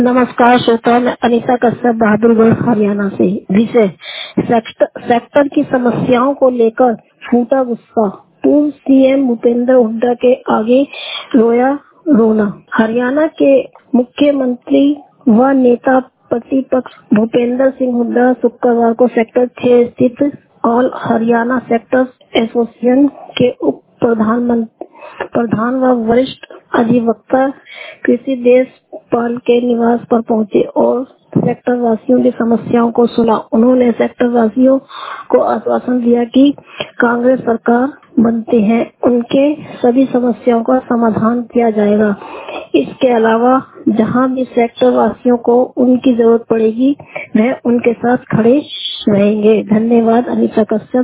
नमस्कार श्रोता, मैं अनीता कश्यप बहादुरगढ़ हरियाणा से। विषय सेक्टर की समस्याओं को लेकर फूटा गुस्सा, पूर्व सीएम भूपेंद्र हुड्डा के आगे रोया रोना। हरियाणा के मुख्यमंत्री व नेता प्रतिपक्ष भूपेंद्र सिंह हुड्डा शुक्रवार को सेक्टर 6 स्थित ऑल हरियाणा सेक्टर एसोसिएशन के उप प्रधान व वरिष्ठ अधिवक्ता कृषि देशपाल के निवास पर पहुंचे और सेक्टर वासियों की समस्याओं को सुना। उन्होंने सेक्टर वासियों को आश्वासन दिया कि कांग्रेस सरकार बनते हैं उनके सभी समस्याओं का समाधान किया जाएगा। इसके अलावा जहां भी सेक्टर वासियों को उनकी जरूरत पड़ेगी वह उनके साथ खड़े रहेंगे। धन्यवाद। अनीता कश्यप।